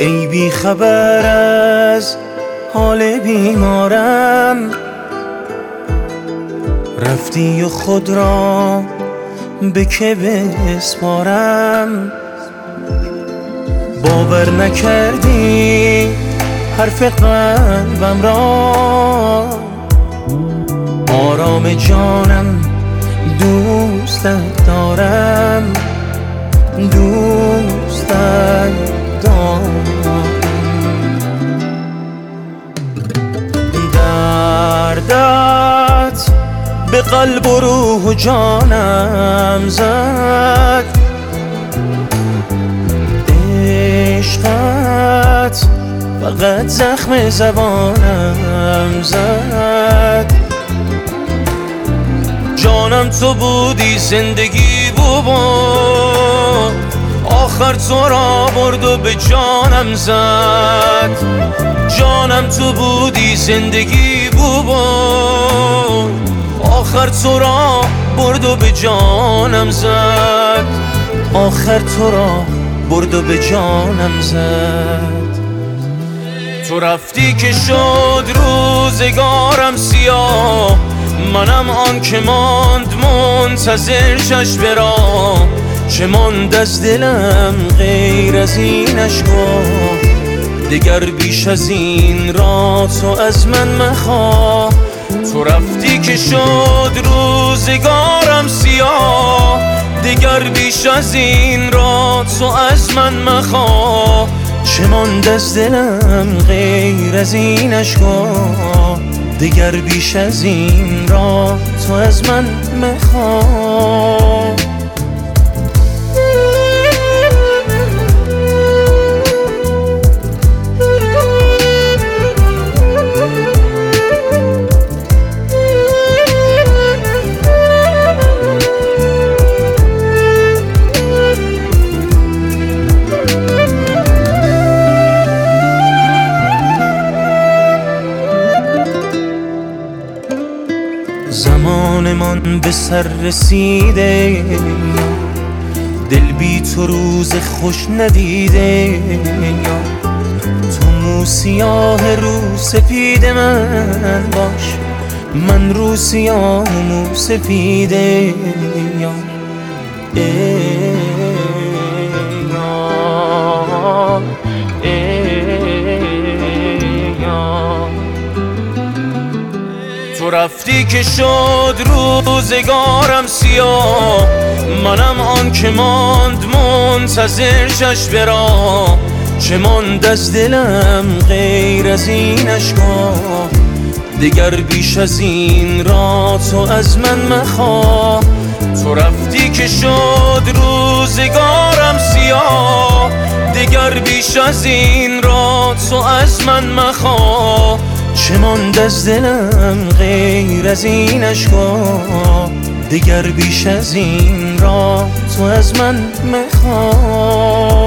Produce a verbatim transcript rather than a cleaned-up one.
ای بی خبر از حال بیمارم، رفتی و خود را به که بسپارم. باور نکردی حرف قلبم را، آرام جانم دوستت دارم، دوستت دارم. دردت به قلب و روح و جانم زد، عشقت فقط زخم زبانم زد. جانم تو بودی، زندگی بود، آخر تو را برد و به جانم زد. جانم تو بودی، زندگی بود، آخر تو را برد و به جانم زد. آخر تو را برد و به جانم زد. تو رفتی که شد روزگارم سیاه، منم آن که ماند منتظر چشم را. چه ماند از دلم غیر از این اشکا، دگر بیش از این را تو از من مخواه. تو رفتی که شد روزگارم سیاه، دگر بیش از این را تو از من مخواه. چه ماند از دلم غیر از این اشکا، دگر بیش از این را تو از من مخواه. زمانمان به سر رسیده، دل بی تو روز خوش ندیده. تو مو سیاه رو سپید من باش، من رو سیاه مو سفیده. تو رفتی که شد روزگارم سیاه، منم آن که ماند منتظر چشم را. چه ماند از دلم غیر از این اشکا، دگر بیش از این را تو از من مخواه. تو رفتی که شد روزگارم سیاه، دگر بیش از این را تو از من مخواه. چه ماند از دلم غیر از این اشکا، دگر بیش از این را تو از من مخواه.